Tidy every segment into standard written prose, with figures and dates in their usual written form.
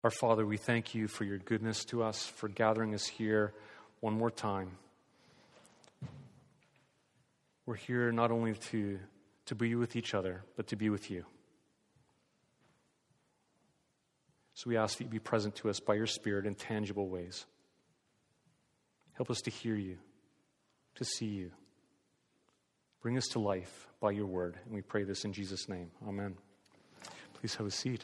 Our Father, we thank you for your goodness to us, for gathering us here one more time. We're here not only to be with each other, but to be with you. So we ask that you be present to us by your Spirit in tangible ways. Help us to hear you, to see you. Bring us to life by your word. And we pray this in Jesus' name. Amen. Please have a seat.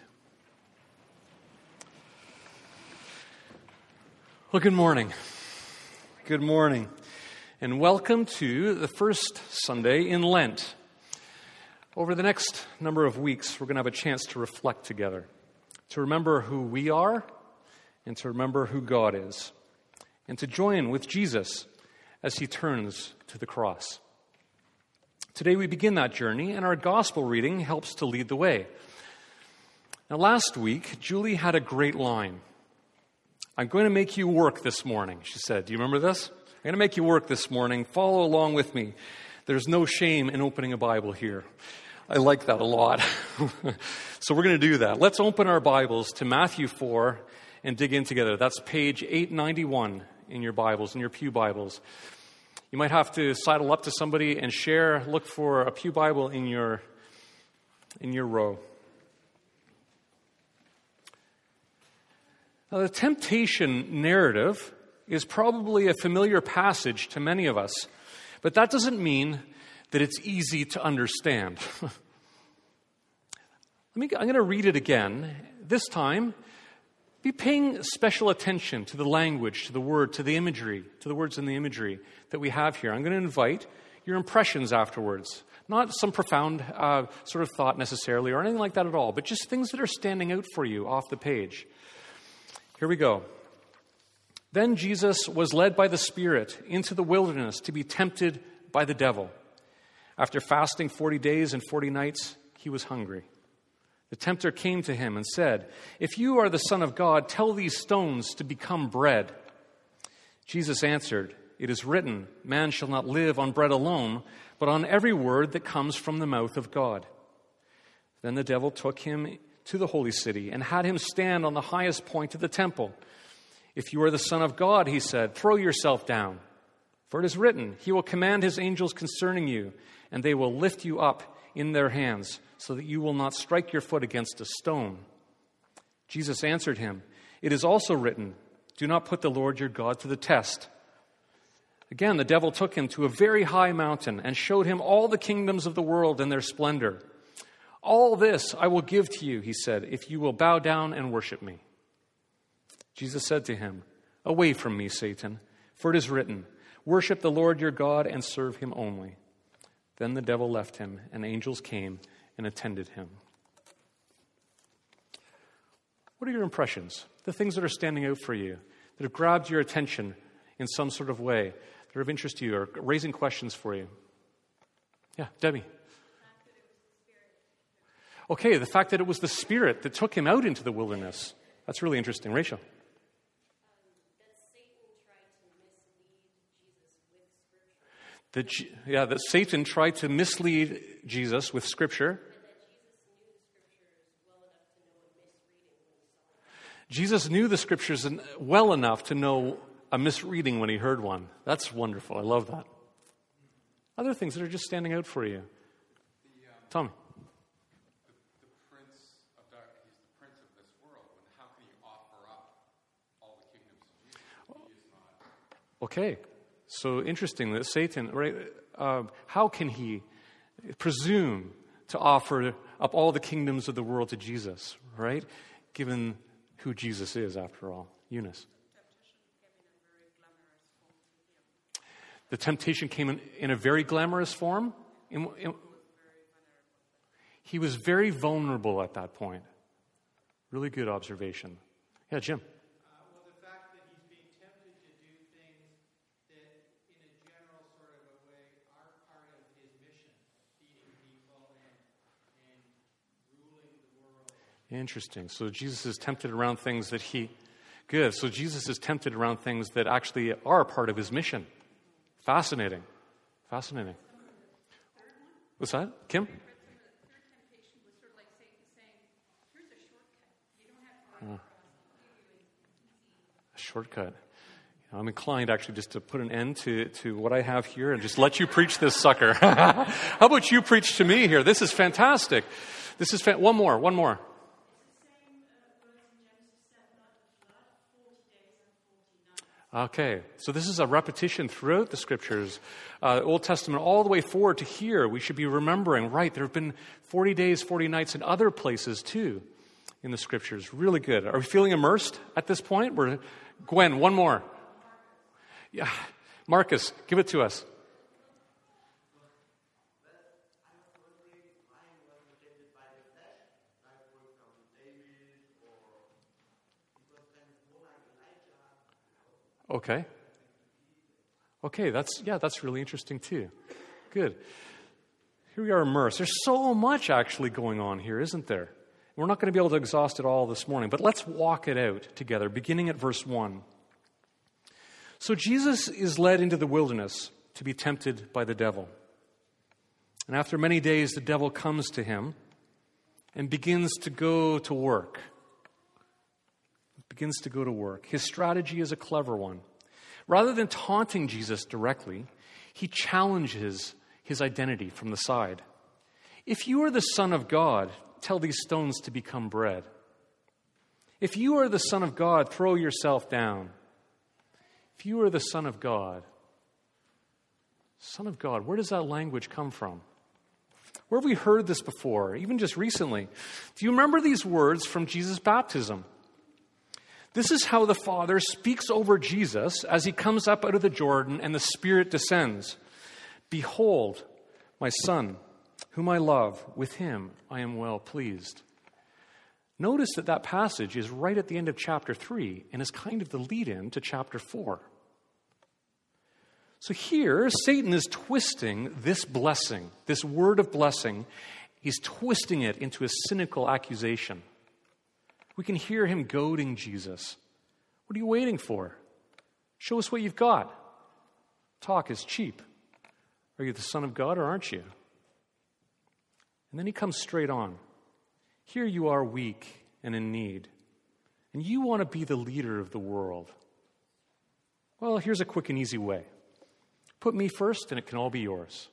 Well, good morning. Good morning. And welcome to the first Sunday in Lent. Over the next number of weeks, we're going to have a chance to reflect together, to remember who we are and to remember who God is, and to join with Jesus as he turns to the cross. Today we begin that journey, and our gospel reading helps to lead the way. Now, last week, Julie had a great line. I'm going to make you work this morning, she said. Do you remember this? I'm going to make you work this morning. Follow along with me. There's no shame in opening a Bible here. I like that a lot. So we're going to do that. Let's open our Bibles to Matthew 4 and dig in together. That's page 891 in your Bibles, in your pew Bibles. You might have to sidle up to somebody and share. Look for a pew Bible in your row. Now, the temptation narrative is probably a familiar passage to many of us, but that doesn't mean that it's easy to understand. I'm going to read it again. This time, be paying special attention to the language, to the word, to the imagery, to the words and the imagery that we have here. I'm going to invite your impressions afterwards. Not some profound sort of thought necessarily or anything like that at all, but just things that are standing out for you off the page. Here we go. Then Jesus was led by the Spirit into the wilderness to be tempted by the devil. After fasting 40 days and 40 nights, he was hungry. The tempter came to him and said, "If you are the Son of God, tell these stones to become bread." Jesus answered, "It is written, man shall not live on bread alone, but on every word that comes from the mouth of God." Then the devil took him to the holy city and had him stand on the highest point of the temple. "If you are the Son of God," he said, "throw yourself down. For it is written, he will command his angels concerning you, and they will lift you up in their hands, so that you will not strike your foot against a stone." Jesus answered him, "It is also written, do not put the Lord your God to the test." Again, the devil took him to a very high mountain and showed him all the kingdoms of the world and their splendor. "All this I will give to you," he said, "if you will bow down and worship me." Jesus said to him, "Away from me, Satan, for it is written, worship the Lord your God and serve him only." Then the devil left him, and angels came and attended him. What are your impressions? The things that are standing out for you, that have grabbed your attention in some sort of way, that are of interest to you, or raising questions for you? Yeah, Debbie. Okay, the fact that it was the Spirit that took him out into the wilderness. That's really interesting. Rachel? That Satan tried to mislead Jesus with Scripture. Jesus knew the Scriptures well enough to know a misreading when he heard one. That's wonderful. I love that. Other things that are just standing out for you. Tom? Okay, so interesting that Satan, right? How can he presume to offer up all the kingdoms of the world to Jesus, right? Given who Jesus is, after all. Eunice. The temptation came in a very glamorous form. He was very vulnerable at that point. Really good observation. Yeah, Jim. Interesting. So Jesus is tempted around things that So Jesus is tempted around things that actually are a part of his mission. Fascinating. Fascinating. What's that? Kim? shortcut. I'm inclined actually just to put an end to what I have here and just let you preach this sucker. How about you preach to me here? This is fantastic. One more. Okay, so this is a repetition throughout the Scriptures, Old Testament all the way forward to here. We should be remembering, right, there have been 40 days, 40 nights in other places too in the Scriptures. Really good. Are we feeling immersed at this point? Gwen, one more. Yeah, Marcus, give it to us. Okay, that's really interesting too. Good. Here we are immersed. There's so much actually going on here, isn't there? We're not going to be able to exhaust it all this morning, but let's walk it out together, beginning at verse 1. So Jesus is led into the wilderness to be tempted by the devil. And after many days, the devil comes to him and begins to go to work. His strategy is a clever one. Rather than taunting Jesus directly, he challenges his identity from the side. If you are the Son of God, tell these stones to become bread. If you are the Son of God, throw yourself down. If you are the Son of God, where does that language come from? Where have we heard this before, even just recently? Do you remember these words from Jesus' baptism? This is how the Father speaks over Jesus as he comes up out of the Jordan and the Spirit descends. Behold, my Son, whom I love, with him I am well pleased. Notice that passage is right at the end of chapter 3 and is kind of the lead-in to chapter 4. So here, Satan is twisting this blessing, this word of blessing, he's twisting it into a cynical accusation. We can hear him goading Jesus. What are you waiting for? Show us what you've got. Talk is cheap. Are you the Son of God or aren't you? And then he comes straight on. Here you are weak and in need, and you want to be the leader of the world. Well, here's a quick and easy way. Put me first and it can all be yours.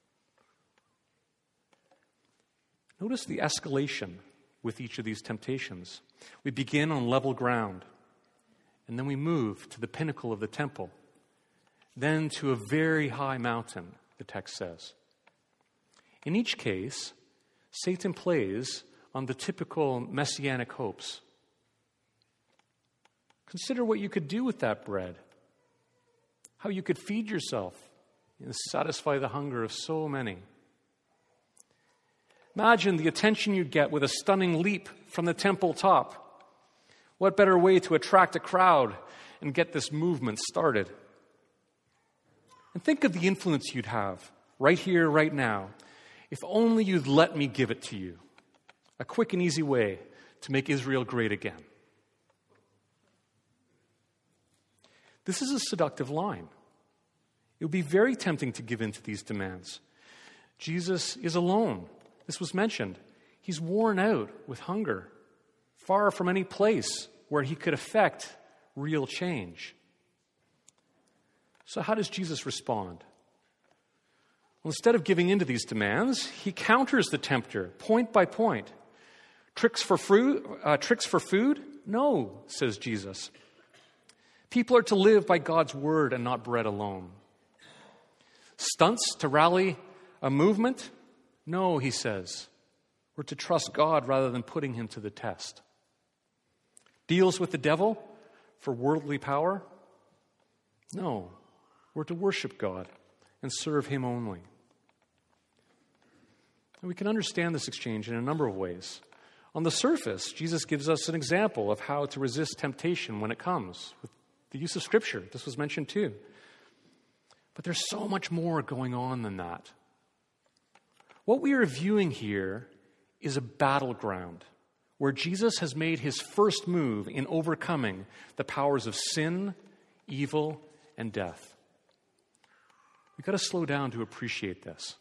Notice the escalation with each of these temptations. We begin on level ground, and then we move to the pinnacle of the temple, then to a very high mountain, the text says. In each case, Satan plays on the typical messianic hopes. Consider what you could do with that bread, how you could feed yourself and satisfy the hunger of so many. Imagine the attention you'd get with a stunning leap from the temple top. What better way to attract a crowd and get this movement started? And think of the influence you'd have right here, right now, if only you'd let me give it to you. A quick and easy way to make Israel great again. This is a seductive line. It would be very tempting to give in to these demands. Jesus is alone. This was mentioned. He's worn out with hunger, far from any place where he could affect real change. So how does Jesus respond? Well, instead of giving in to these demands, he counters the tempter point by point. Tricks for food? No, says Jesus. People are to live by God's word and not bread alone. Stunts to rally a movement? No, he says. We're to trust God rather than putting him to the test. Deals with the devil for worldly power? No, we're to worship God and serve him only. And we can understand this exchange in a number of ways. On the surface, Jesus gives us an example of how to resist temptation when it comes, with the use of Scripture. This was mentioned too. But there's so much more going on than that. What we are viewing here is a battleground where Jesus has made his first move in overcoming the powers of sin, evil, and death. We've got to slow down to appreciate this.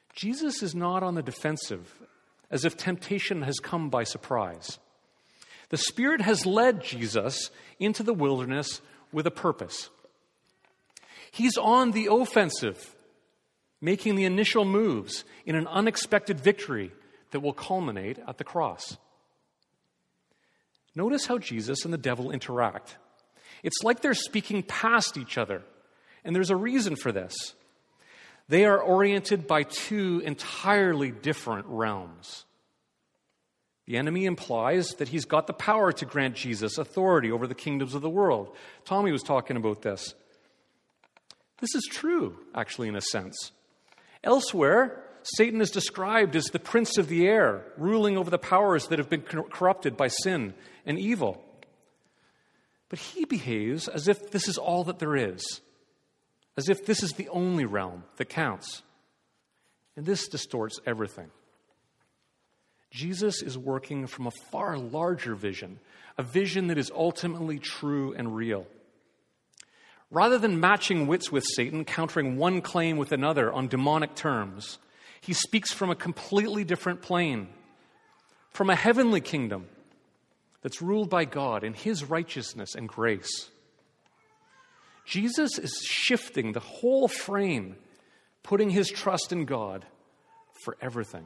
Jesus is not on the defensive, as if temptation has come by surprise. The Spirit has led Jesus into the wilderness with a purpose. He's on the offensive, making the initial moves in an unexpected victory that will culminate at the cross. Notice how Jesus and the devil interact. It's like they're speaking past each other, and there's a reason for this. They are oriented by two entirely different realms. The enemy implies that he's got the power to grant Jesus authority over the kingdoms of the world. Tommy was talking about this. This is true, actually, in a sense. Elsewhere, Satan is described as the prince of the air, ruling over the powers that have been corrupted by sin and evil. But he behaves as if this is all that there is, as if this is the only realm that counts. And this distorts everything. Jesus is working from a far larger vision, a vision that is ultimately true and real. Rather than matching wits with Satan, countering one claim with another on demonic terms, he speaks from a completely different plane, from a heavenly kingdom that's ruled by God in his righteousness and grace. Jesus is shifting the whole frame, putting his trust in God for everything.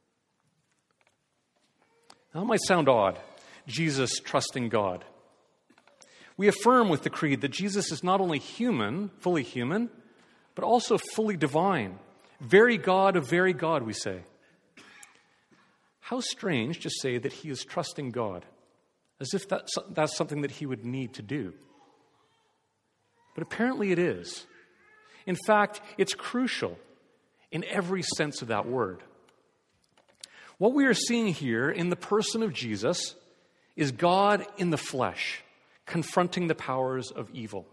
Now, that might sound odd, Jesus trusting God. We affirm with the creed that Jesus is not only human, but also fully divine. Very God of very God, we say. How strange to say that he is trusting God, as if that's something that he would need to do. But apparently it is. In fact, it's crucial in every sense of that word. What we are seeing here in the person of Jesus is God in the flesh, confronting the powers of evil.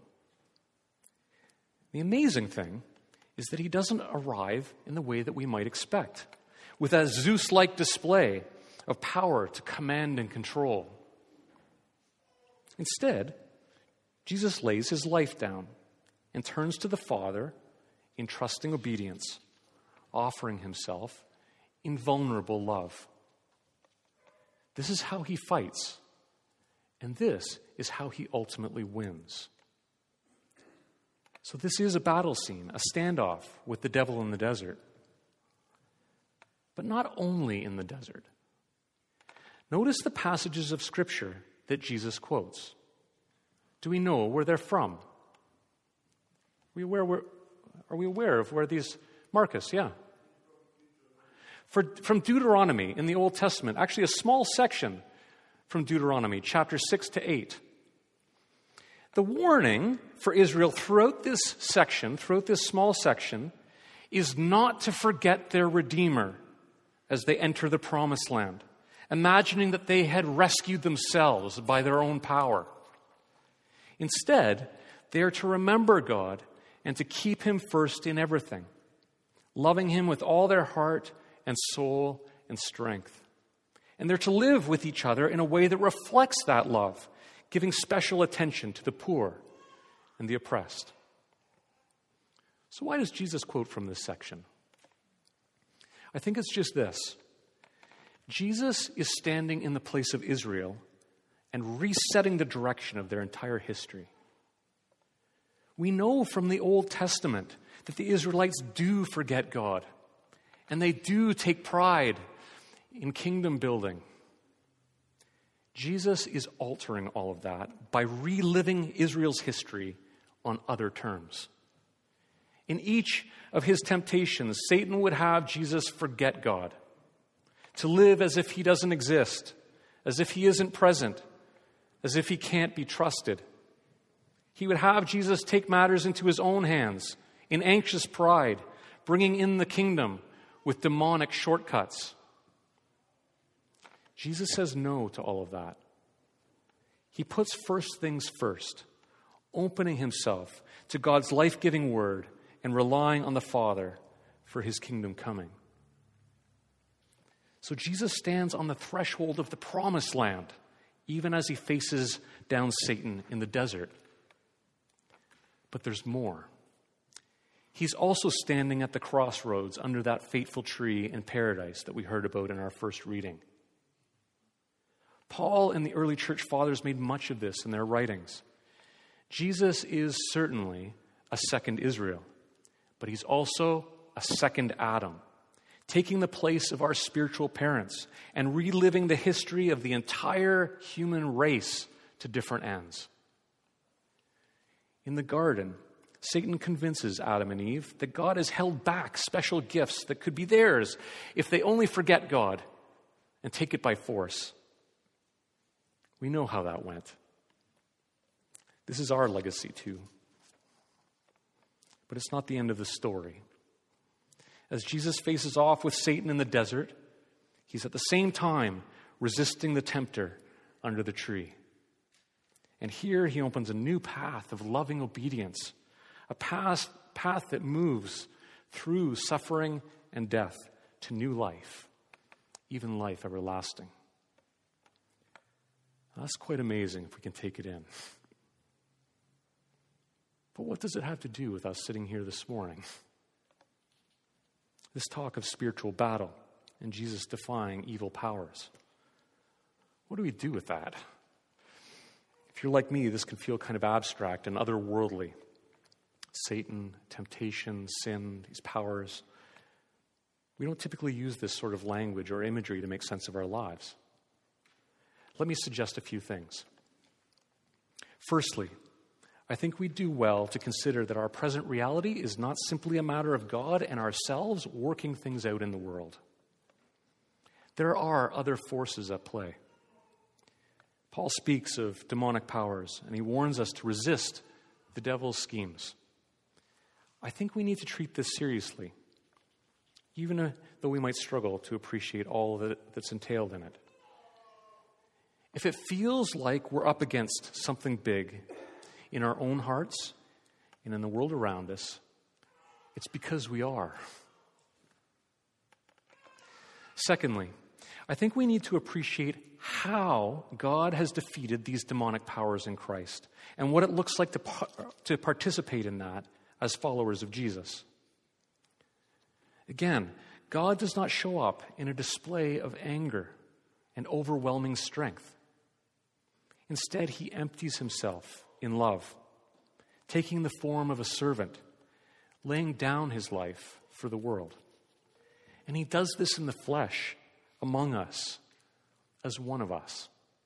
The amazing thing is that he doesn't arrive in the way that we might expect, with a Zeus-like display of power to command and control. Instead, Jesus lays his life down and turns to the Father in trusting obedience, offering himself in vulnerable love. This is how he fights, and this is how he ultimately wins. So this is a battle scene, a standoff with the devil in the desert. But not only in the desert. Notice the passages of Scripture that Jesus quotes. Do we know where they're from? Are we aware of where these... Marcus, yeah. From Deuteronomy in the Old Testament, actually a small section from Deuteronomy, chapter 6 to 8. The warning for Israel throughout this small section, is not to forget their Redeemer as they enter the Promised Land, imagining that they had rescued themselves by their own power. Instead, they are to remember God and to keep him first in everything, loving him with all their heart and soul and strength. And they're to live with each other in a way that reflects that love, giving special attention to the poor and the oppressed. So why does Jesus quote from this section? I think it's just this. Jesus is standing in the place of Israel and resetting the direction of their entire history. We know from the Old Testament that the Israelites do forget God, and they do take pride in kingdom building. Jesus is altering all of that by reliving Israel's history on other terms. In each of his temptations, Satan would have Jesus forget God, to live as if he doesn't exist, as if he isn't present, as if he can't be trusted. He would have Jesus take matters into his own hands in anxious pride, bringing in the kingdom with demonic shortcuts. Jesus says no to all of that. He puts first things first, opening himself to God's life-giving word and relying on the Father for his kingdom coming. So Jesus stands on the threshold of the Promised Land, even as he faces down Satan in the desert. But there's more. He's also standing at the crossroads under that fateful tree in paradise that we heard about in our first reading. Paul and the early church fathers made much of this in their writings. Jesus is certainly a second Israel, but he's also a second Adam, taking the place of our spiritual parents and reliving the history of the entire human race to different ends. In the garden, Satan convinces Adam and Eve that God has held back special gifts that could be theirs if they only forget God and take it by force. We know how that went. This is our legacy too. But it's not the end of the story. As Jesus faces off with Satan in the desert, he's at the same time resisting the tempter under the tree. And here he opens a new path of loving obedience, a path that moves through suffering and death to new life, even life everlasting. That's quite amazing if we can take it in. But what does it have to do with us sitting here this morning? This talk of spiritual battle and Jesus defying evil powers. What do we do with that? If you're like me, this can feel kind of abstract and otherworldly. Satan, temptation, sin, these powers. We don't typically use this sort of language or imagery to make sense of our lives. Let me suggest a few things. Firstly, I think we do well to consider that our present reality is not simply a matter of God and ourselves working things out in the world. There are other forces at play. Paul speaks of demonic powers, and he warns us to resist the devil's schemes. I think we need to treat this seriously, even though we might struggle to appreciate all that's entailed in it. If it feels like we're up against something big in our own hearts and in the world around us, it's because we are. Secondly, I think we need to appreciate how God has defeated these demonic powers in Christ and what it looks like to participate in that as followers of Jesus. Again, God does not show up in a display of anger and overwhelming strength. Instead, he empties himself in love, taking the form of a servant, laying down his life for the world. And he does this in the flesh, among us, as one of us.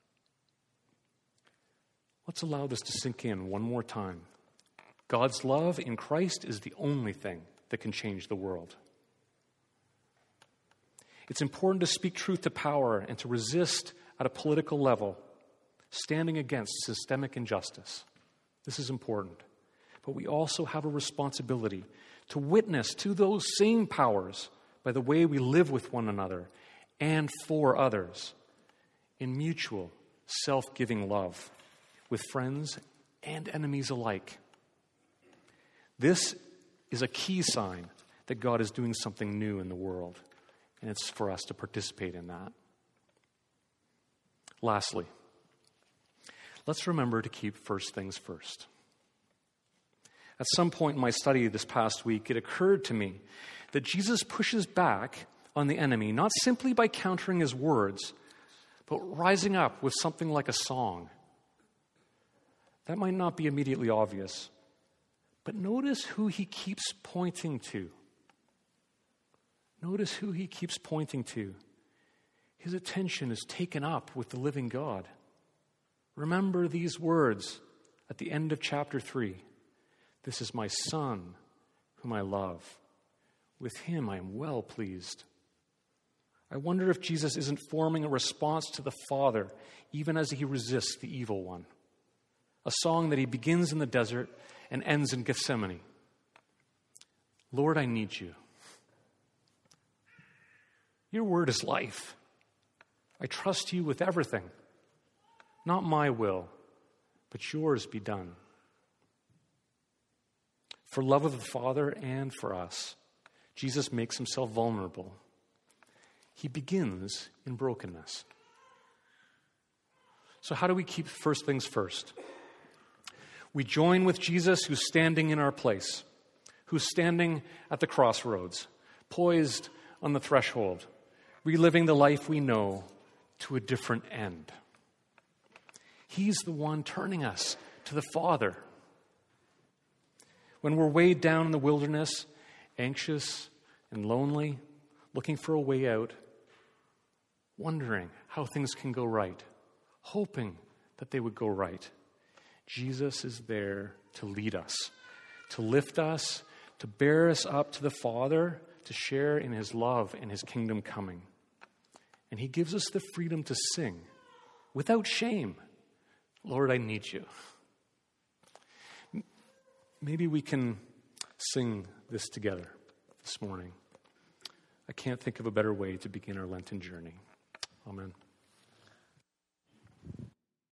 Let's allow this to sink in one more time. God's love in Christ is the only thing that can change the world. It's important to speak truth to power and to resist at a political level, standing against systemic injustice. This is important. But we also have a responsibility to witness to those same powers by the way we live with one another and for others in mutual, self-giving love with friends and enemies alike. This is a key sign that God is doing something new in the world, and it's for us to participate in that. Lastly, let's remember to keep first things first. At some point in my study this past week, it occurred to me that Jesus pushes back on the enemy, not simply by countering his words, but rising up with something like a song. That might not be immediately obvious, but notice who he keeps pointing to. Notice who he keeps pointing to. His attention is taken up with the living God. Remember these words at the end of chapter 3. This is my Son, whom I love. With him I am well pleased. I wonder if Jesus isn't forming a response to the Father, even as he resists the evil one. A song that he begins in the desert and ends in Gethsemane. Lord, I need you. Your word is life. I trust you with everything. Not my will, but yours be done. For love of the Father and for us, Jesus makes himself vulnerable. He begins in brokenness. So how do we keep first things first? We join with Jesus, who's standing in our place, who's standing at the crossroads, poised on the threshold, reliving the life we know to a different end. He's the one turning us to the Father. When we're weighed down in the wilderness, anxious and lonely, looking for a way out, wondering how things can go right, hoping that they would go right, Jesus is there to lead us, to lift us, to bear us up to the Father, to share in his love and his kingdom coming. And he gives us the freedom to sing without shame, Lord, I need you. Maybe we can sing this together this morning. I can't think of a better way to begin our Lenten journey. Amen.